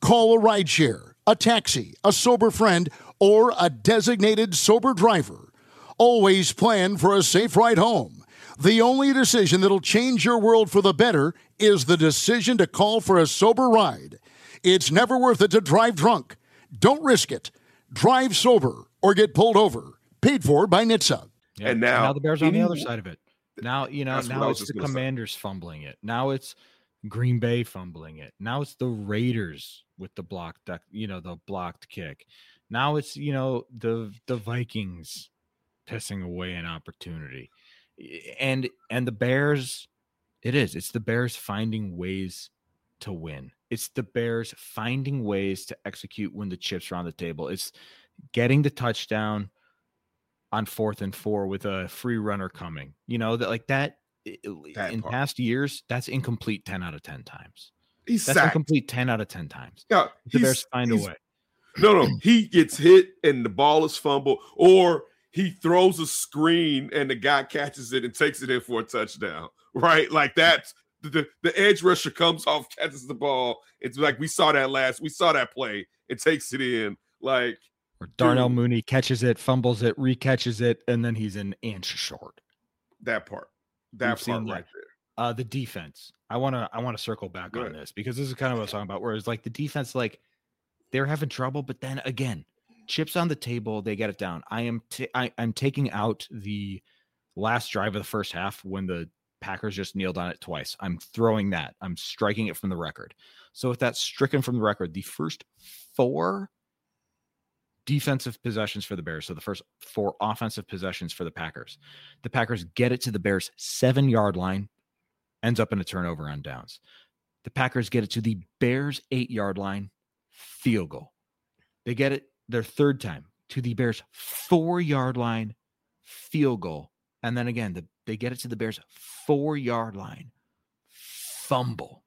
Call a rideshare, a taxi, a sober friend, or a designated sober driver. Always plan for a safe ride home. The only decision that'll change your world for the better is the decision to call for a sober ride. It's never worth it to drive drunk. Don't risk it. Drive sober or get pulled over. Paid for by N H T S A. Yeah. And now, now the Bears are on the any- other side of it. Now, you know, That's what I now was it's just the gonna say. Commanders fumbling it. Now it's Green Bay fumbling it. Now it's the Raiders with the blocked, you know, the blocked kick. Now it's, you know, the the Vikings pissing away an opportunity. And and the Bears, it is. It's the Bears finding ways to win. It's the Bears finding ways to execute when the chips are on the table. It's getting the touchdown on fourth and four with a free runner coming. You know, that like that, that in part. Past years, that's incomplete ten out of ten times. He's that's sacked. Incomplete ten out of ten times. Yeah, the Bears find a way. No, no, he gets hit and the ball is fumbled, or he throws a screen and the guy catches it and takes it in for a touchdown, right? Like that's the, the edge rusher comes off, catches the ball. It's like we saw that last, we saw that play. It takes it in. Like or Darnell dude, Mooney catches it, fumbles it, recatches it, and then he's an inch short. That part. That We've part right that. there. Uh, the defense. I want to I want to circle back Go on ahead. this because this is kind of what I was talking about. Whereas like the defense, like they're having trouble, but then again, chips on the table, they get it down. I am t- I, I'm taking out the last drive of the first half when the Packers just kneeled on it twice. I'm throwing that. I'm striking it from the record. So with that stricken from the record, the first four defensive possessions for the Bears, so the first four offensive possessions for the Packers, the Packers get it to the Bears seven-yard line, ends up in a turnover on downs. The Packers get it to the Bears eight-yard line, field goal. They get it their third time to the Bears four-yard line, field goal. And then again, the, they get it to the Bears four-yard line, fumble.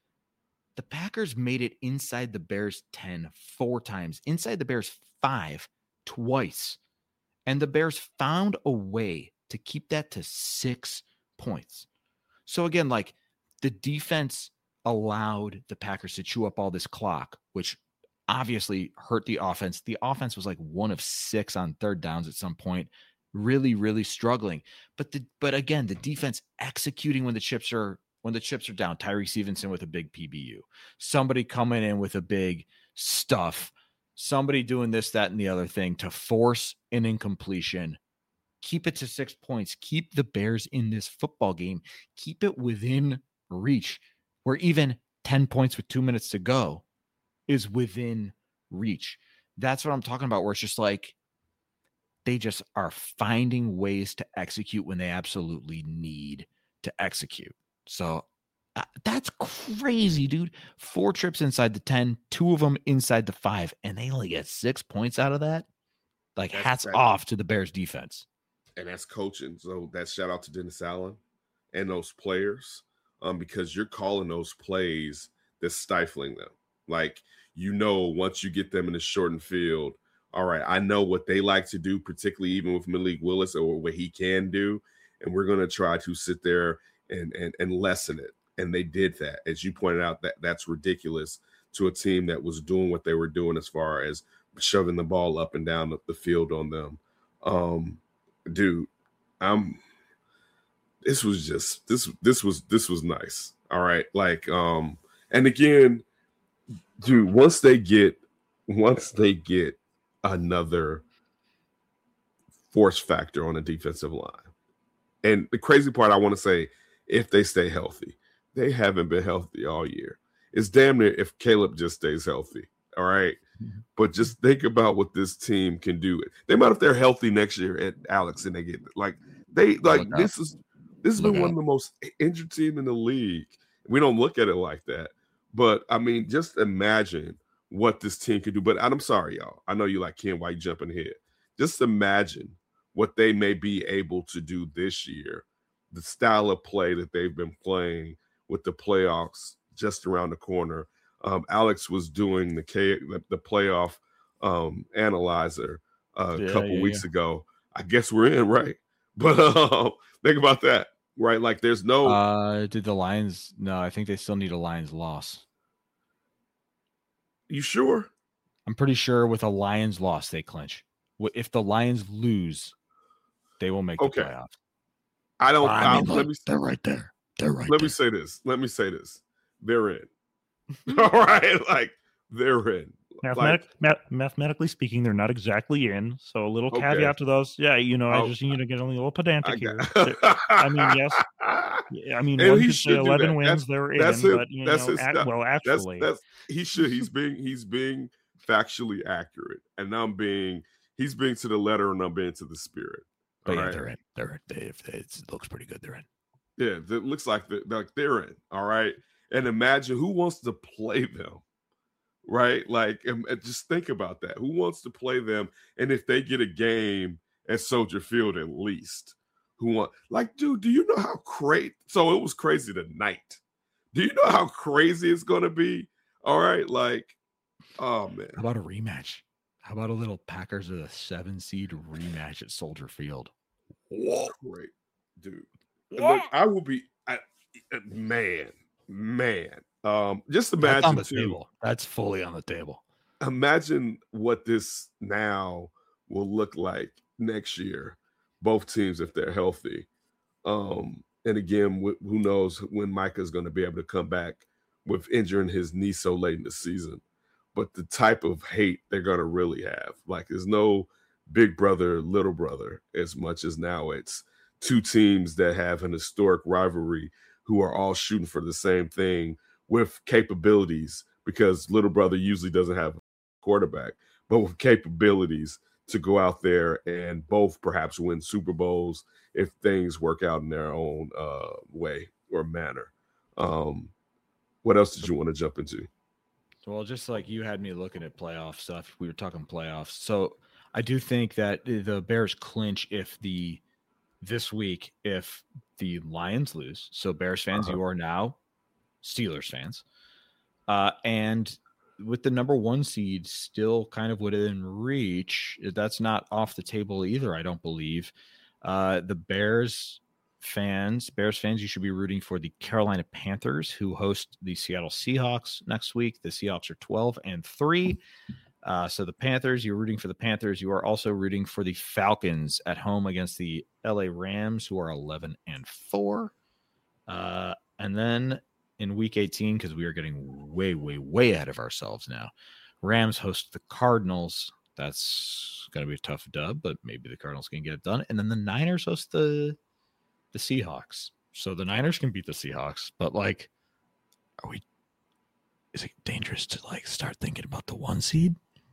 The Packers made it inside the Bears ten four times, inside the Bears five twice. And the Bears found a way to keep that to six points. So again, like the defense allowed the Packers to chew up all this clock, which obviously hurt the offense. The offense was like one of six on third downs at some point, really, really struggling. But the but again, the defense executing when the chips are when the chips are down. Tyree Stevenson with a big P B U, somebody coming in with a big stuff, somebody doing this, that, and the other thing to force an incompletion. Keep it to six points. Keep the Bears in this football game. Keep it within reach, where even ten points with two minutes to go is within reach. That's what I'm talking about, where it's just like they just are finding ways to execute when they absolutely need to execute. So uh, that's crazy, dude. Four trips inside the ten, two of them inside the five, and they only get six points out of that. Like, that's, hats that's, off to the Bears defense. And that's coaching. So that shout out to Dennis Allen and those players, um, because you're calling those plays that's stifling them. Like, you know, once you get them in the shortened field, all right, I know what they like to do, particularly even with Malik Willis or what he can do. And we're going to try to sit there and, and, and lessen it. And they did that. As you pointed out, that that's ridiculous to a team that was doing what they were doing as far as shoving the ball up and down the, the field on them. Um, dude, I'm, this was just, this, this was, this was nice. All right. Like, um, and again, dude, once they get, once they get another force factor on the defensive line, and the crazy part, I want to say, if they stay healthy, they haven't been healthy all year. It's damn near if Caleb just stays healthy. All right. Mm-hmm. But just think about what this team can do. They might, if they're healthy next year at Alex, and they get like, they like, Look this up. is, this has Look been up. one of the most injured teams in the league. We don't look at it like that. But I mean, just imagine what this team could do. But I'm sorry, y'all. I know you like Ken, why you jumping ahead? Just imagine what they may be able to do this year, the style of play that they've been playing with the playoffs just around the corner. Um, Alex was doing the K, the, the playoff um, analyzer uh, yeah, a couple yeah, weeks yeah. ago. I guess we're in, right? But uh, think about that, right? Like there's no. Uh, did the Lions? No, I think they still need a Lions loss. You sure? I'm pretty sure with a Lions loss, they clinch. If the Lions lose, they will make the okay. playoffs. I don't. I mean, let look, me, they're right there. They're right Let there. me say this. Let me say this. They're in. All right. Like, they're in. Mathematic, like, math, mathematically speaking, they're not exactly in. So a little okay. caveat to those. Yeah, you know, I oh, just need to get a little pedantic I here. got, I mean, yes. I mean, and one he could say eleven wins, that's, they're in. That's his, but, you that's know, his at, well, actually. That's, that's, he should. He's being, he's being factually accurate. And I'm being, he's being to the letter and I'm being to the spirit. But yeah, right? they're in. They're in. They, if they, it looks pretty good. They're in. Yeah, it looks like they're, like they're in. All right. And imagine who wants to play them. Right? Like, and, and just think about that. Who wants to play them? And if they get a game at Soldier Field, at least, who want, like, dude, do you know how crazy? So it was crazy tonight. Do you know how crazy it's going to be? All right. Like, oh, man. How about a rematch? How about a little Packers with a seven seed rematch at Soldier Field? Whoa. Great, dude. Look, I will be, I, man, man. Um, just imagine That's on the too, table. That's fully on the table. Imagine what this now will look like next year. Both teams, if they're healthy. Um, and again, wh- who knows when Micah's going to be able to come back with injuring his knee so late in the season. But the type of hate they're going to really have, like, there's no big brother, little brother, as much as now it's two teams that have an historic rivalry who are all shooting for the same thing with capabilities, because little brother usually doesn't have a quarterback, but with capabilities to go out there and both perhaps win Super Bowls if things work out in their own uh, way or manner. Um, what else did you want to jump into? Well, just like you had me looking at playoff stuff, we were talking playoffs. So I do think that the Bears clinch if the this week if the Lions lose. So Bears fans, uh-huh. you are now Steelers fans. Uh, and with the number one seed still kind of within reach, that's not off the table either, I don't believe. Uh, the Bears fans, Bears fans, you should be rooting for the Carolina Panthers, who host the Seattle Seahawks next week. The Seahawks are twelve and three. Uh, so the Panthers, you're rooting for the Panthers. You are also rooting for the Falcons at home against the L A Rams, who are eleven and four. Uh, and then in week eighteen, because we are getting way, way, way ahead of ourselves now, Rams host the Cardinals. That's going to be a tough dub, but maybe the Cardinals can get it done. And then the Niners host the the Seahawks. So the Niners can beat the Seahawks, but like, are we, is it dangerous to like start thinking about the one seed?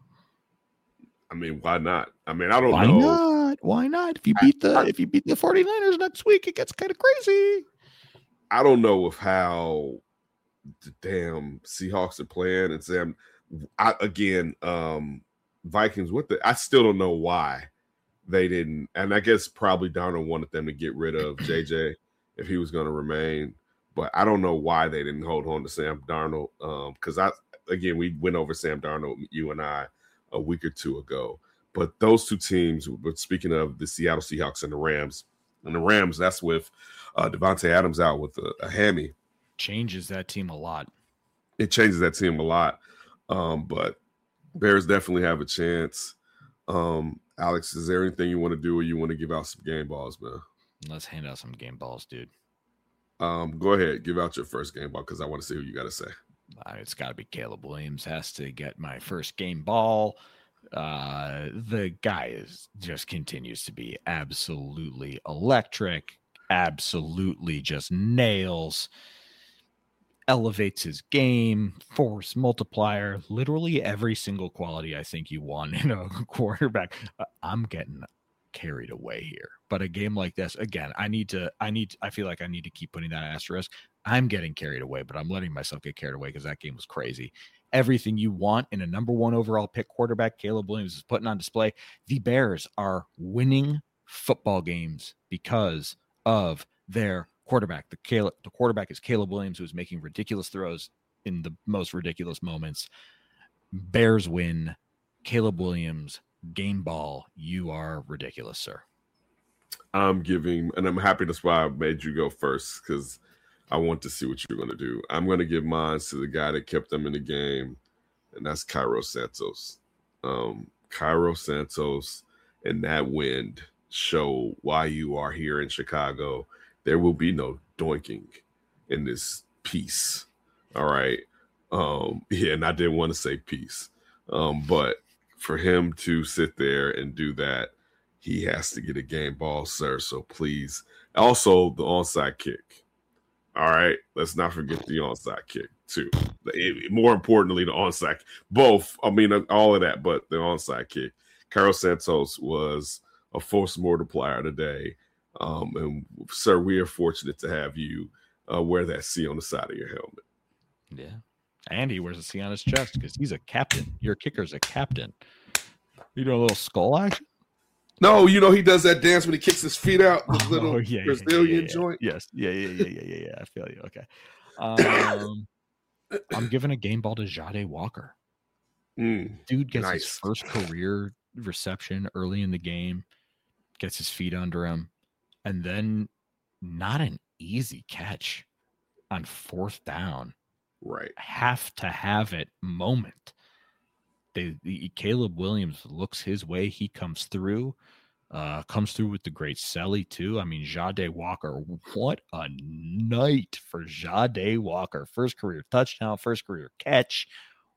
I mean, why not? I mean, I don't why know. Why not? Why not? If you beat the, I, I, if you beat the 49ers next week, it gets kind of crazy. I don't know if how the damn Seahawks are playing and Sam, I, again, um, Vikings, what the, I still don't know why they didn't. And I guess probably Darnold wanted them to get rid of J J if he was going to remain. But I don't know why they didn't hold on to Sam Darnold. Um, because I, again, we went over Sam Darnold, you and I, a week or two ago. But those two teams, but speaking of the Seattle Seahawks and the Rams, and the Rams, that's with uh, Devontae Adams out with a, a hammy. Changes that team a lot. It changes that team a lot. Um, but Bears definitely have a chance. Um, Alex, is there anything you want to do or you want to give out some game balls, man? Let's hand out some game balls, dude. Um, go ahead. Give out your first game ball because I want to see who you got to say. Uh, it's got to be Caleb Williams has to get my first game ball. Uh, the guy is just continues to be absolutely electric, absolutely just nails, elevates his game, force multiplier, literally every single quality I think you want in a quarterback. Uh, I'm getting carried away here, but a game like this, again, I need to, I need, I feel like I need to keep putting that asterisk. I'm getting carried away, but I'm letting myself get carried away because that game was crazy. Everything you want in a number one overall pick quarterback, Caleb Williams, is putting on display. The Bears are winning football games because of their quarterback. The Caleb, the quarterback is Caleb Williams, who is making ridiculous throws in the most ridiculous moments. Bears win. Caleb Williams, game ball. You are ridiculous, sir. I'm giving, and I'm happy that's why I made you go first, because I want to see what you're going to do. I'm going to give mine to the guy that kept them in the game, and that's Cairo Santos. Um, Cairo Santos and that wind show why you are here in Chicago. There will be no doinking in this piece. All right. Um, yeah, and I didn't want to say peace. Um, but for him to sit there and do that, he has to get a game ball, sir. So please. Also, the onside kick. All right. Let's not forget the onside kick, too. It, more importantly, the onside. Both. I mean, all of that, but the onside kick. Cairo Santos was a force multiplier today. Um, and, sir, we are fortunate to have you uh, wear that C on the side of your helmet. Yeah. And he wears a C on his chest because he's a captain. Your kicker's a captain. You doing a little skull action? No, you know, he does that dance when he kicks his feet out, the oh, little yeah, Brazilian yeah, yeah, yeah. joint. Yes. Yeah, yeah, yeah, yeah, yeah, yeah. I feel you. Okay. Um, I'm giving a game ball to Jade Walker. Mm, Dude gets nice. his first career reception early in the game, gets his feet under him, and then not an easy catch on fourth down. Right. Have to have it moment. They, the, Caleb Williams looks his way. He comes through, uh, comes through with the great Selly too. I mean, Jade Walker, what a night for Jade Walker. First career touchdown, first career catch.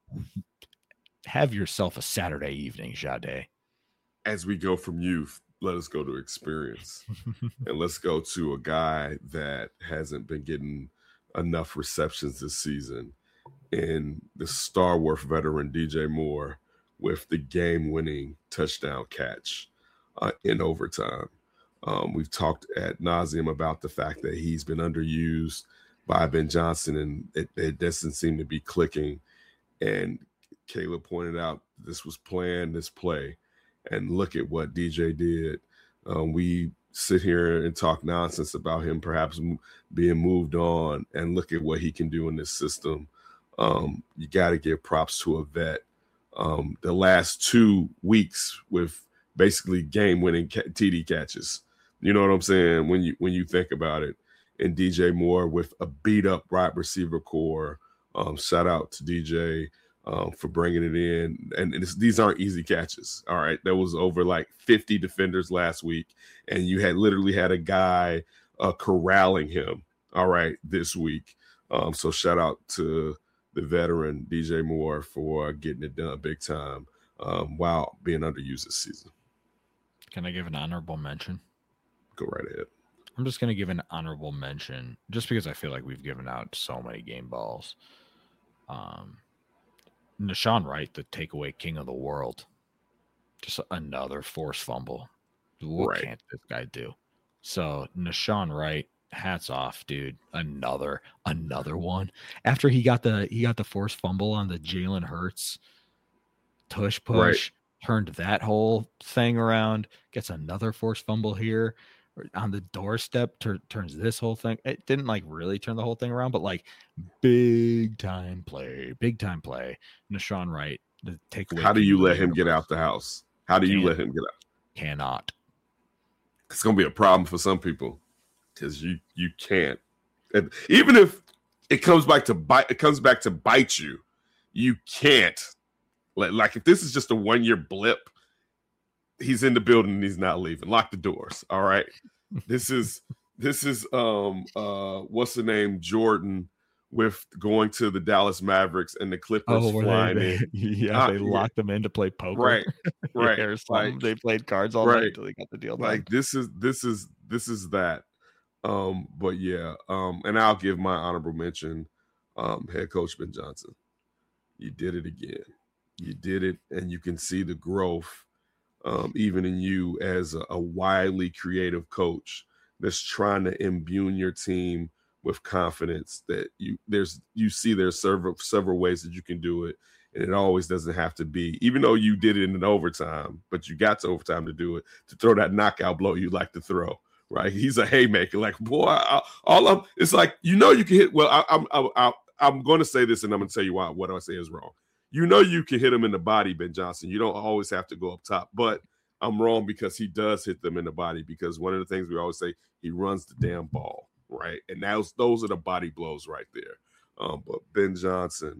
Have yourself a Saturday evening, Jade. As we go from youth, let us go to experience. And let's go to a guy that hasn't been getting enough receptions this season, in the Star Wars veteran D J Moore with the game-winning touchdown catch uh, in overtime. Um, we've talked ad nauseum about the fact that he's been underused by Ben Johnson, and it, it doesn't seem to be clicking. And Caleb pointed out this was planned, this play, and look at what D J did. Um, we sit here and talk nonsense about him perhaps m- being moved on, and look at what he can do in this system. Um, you got to give props to a vet. Um, the last two weeks with basically game-winning ca- T D catches. You know what I'm saying? When you when you think about it, and D J Moore with a beat-up wide receiver core. Um, shout out to D J um, for bringing it in. And it's, these aren't easy catches. All right, there was over like fifty defenders last week, and you had literally had a guy uh, corralling him. All right, this week. Um, so shout out to the veteran D J Moore for getting it done big time um, while being underused this season. Can I give an honorable mention? Go right ahead. I'm just going to give an honorable mention just because I feel like we've given out so many game balls. Um, Nashawn Wright, the takeaway king of the world. Just another forced fumble. What right. can't this guy do? So Nashawn Wright, hats off, dude. Another, another one. After he got the he got the forced fumble on the Jalen Hurts tush push, right. turned that whole thing around, gets another forced fumble here on the doorstep, tur- turns this whole thing. It didn't like really turn the whole thing around, but like big time play, big time play. Nashawn Wright, the takeaway. How do you let him get out the house? How do you let him get out? Cannot. It's gonna be a problem for some people. Because you you can't, and even if it comes back to bite, it comes back to bite you. You can't like like if this is just a one year blip, he's in the building and he's not leaving. Lock the doors. All right. this is this is um uh what's the name Jordan with going to the Dallas Mavericks and the Clippers oh, flying they, in. Yeah, they uh, locked yeah. them in to play poker. Right, right. yeah, like, they played cards all right. night until they got the deal done. Like this is this is this is that. Um, but yeah, um, and I'll give my honorable mention, um, head coach Ben Johnson. You did it again. You did it, and you can see the growth, um, even in you as a, a widely creative coach that's trying to imbue your team with confidence. That you there's you see there's several several ways that you can do it, and it always doesn't have to be. Even though you did it in an overtime, but you got to overtime to do it to throw that knockout blow you like to throw. Right, he's a haymaker. Like boy, I, all of it's like you know you can hit. Well, I, I'm I, I, I'm going to say this, and I'm going to tell you why. What I say is wrong. You know you can hit him in the body, Ben Johnson. You don't always have to go up top. But I'm wrong because he does hit them in the body. Because one of the things we always say, he runs the damn ball, right? And those those are the body blows right there. Um, but Ben Johnson,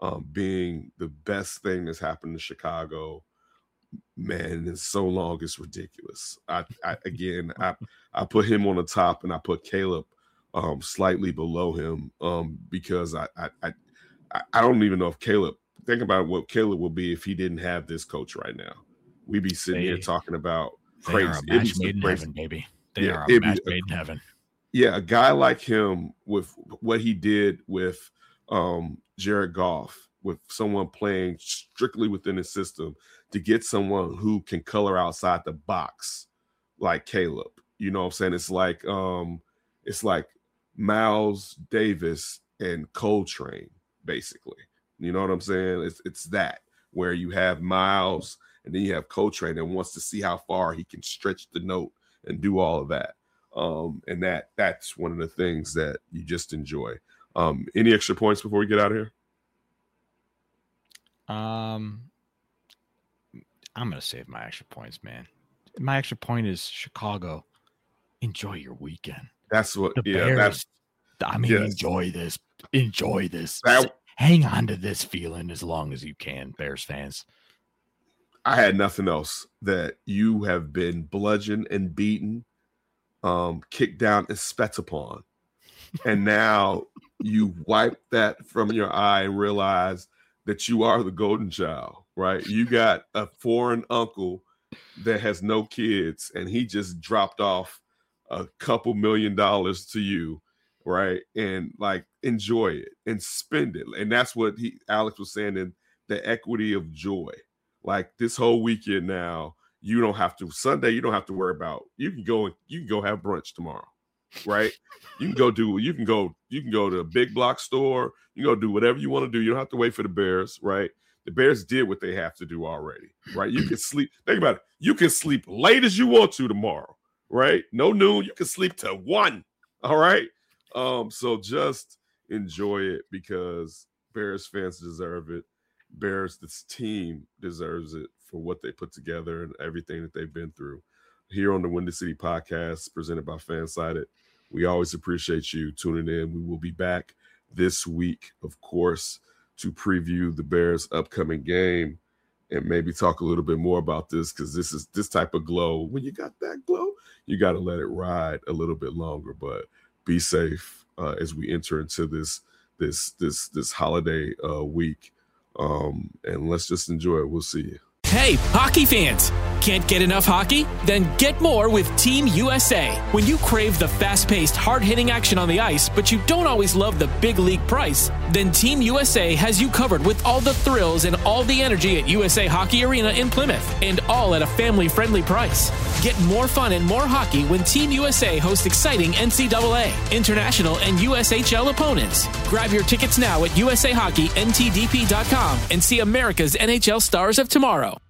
um, being the best thing that's happened to Chicago, man, in so long, it's ridiculous. I, I again, I I put him on the top, and I put Caleb um, slightly below him um, because I, I I I don't even know if Caleb. Think about what Caleb will be if he didn't have this coach right now. We'd be sitting they, here talking about they crazy. Are a match made in heaven, baby. They yeah, are a match be, made in heaven. Yeah, a guy like him with what he did with um, Jared Goff, with someone playing strictly within his system, to get someone who can color outside the box like Caleb. You know what I'm saying? It's like um, it's like Miles Davis and Coltrane, basically. You know what I'm saying? It's it's that where you have Miles and then you have Coltrane that wants to see how far he can stretch the note and do all of that. Um, and that that's one of the things that you just enjoy. Um, any extra points before we get out of here? Um, I'm gonna save my extra points, man. My extra point is Chicago. Enjoy your weekend. That's what. The yeah, Bears, that's. I mean, yes. enjoy this. Enjoy this. That, Hang on to this feeling as long as you can, Bears fans. I had nothing else that you have been bludgeoned and beaten, um, kicked down and spat upon. And now you wipe that from your eye and realize that you are the golden child, right? You got a foreign uncle that has no kids, and he just dropped off a couple million dollars to you, right? And like, enjoy it and spend it. And that's what he Alex was saying, in the equity of joy. Like this whole weekend now, you don't have to Sunday, you don't have to worry about. You can go and you can go have brunch tomorrow, right? You can go do you can go you can go to a big block store, you can go do whatever you want to do. You don't have to wait for the Bears, right? The Bears did what they have to do already, right? You can sleep. Think about it. You can sleep late as you want to tomorrow, right? No noon. You can sleep till one. All right. Um, so just enjoy it because Bears fans deserve it. Bears, this team deserves it for what they put together and everything that they've been through. Here on the Windy City Podcast, presented by Fansided, we always appreciate you tuning in. We will be back this week, of course, to preview the Bears' upcoming game and maybe talk a little bit more about this, because this is this type of glow. When you got that glow, you got to let it ride a little bit longer. But be safe uh, as we enter into this this this this holiday uh, week, um, and let's just enjoy it. We'll see you. Hey, hockey fans! Can't get enough hockey? Then get more with Team U S A. When you crave the fast-paced, hard-hitting action on the ice, but you don't always love the big league price, then Team U S A has you covered with all the thrills and all the energy at U S A Hockey Arena in Plymouth, and all at a family-friendly price. Get more fun and more hockey when Team U S A hosts exciting N C double A, international, and U S H L opponents. Grab your tickets now at U S A Hockey N T D P dot com and see America's N H L stars of tomorrow.